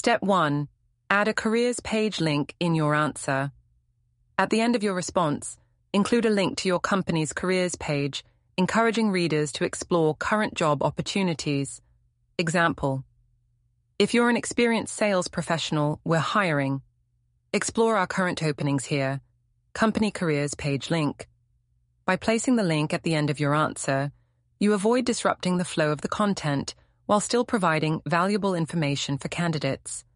Step 1. Add a careers page link in your answer. At the end of your response, include a link to your company's careers page, encouraging readers to explore current job opportunities. Example: if you're an experienced sales professional, we're hiring. Explore our current openings here. Company careers page link. By placing the link at the end of your answer, you avoid disrupting the flow of the content while still providing valuable information for candidates.